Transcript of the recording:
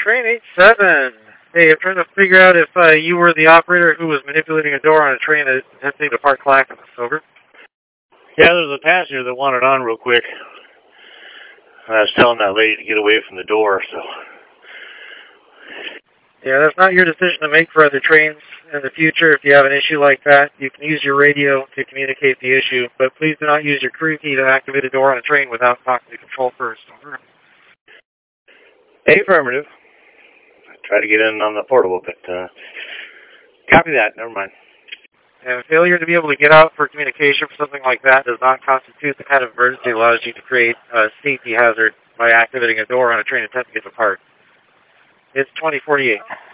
train 87. Hey, I'm trying to figure out if you were the operator who was manipulating a door on a train that attempting to park Clackamas. Over. Yeah, there was a passenger that wanted on real quick. I was telling that lady to get away from the door, so... Yeah, that's not your decision to make for other trains in the future. If you have an issue like that, you can use your radio to communicate the issue, but please do not use your crew key to activate a door on a train without talking to control first. Over. Affirmative. I tried to get in on the portable, but copy that. Never mind. And failure to be able to get out for communication for something like that does not constitute the kind of emergency that allows you to create a safety hazard by activating a door on a train attempting to get apart. It's 2048.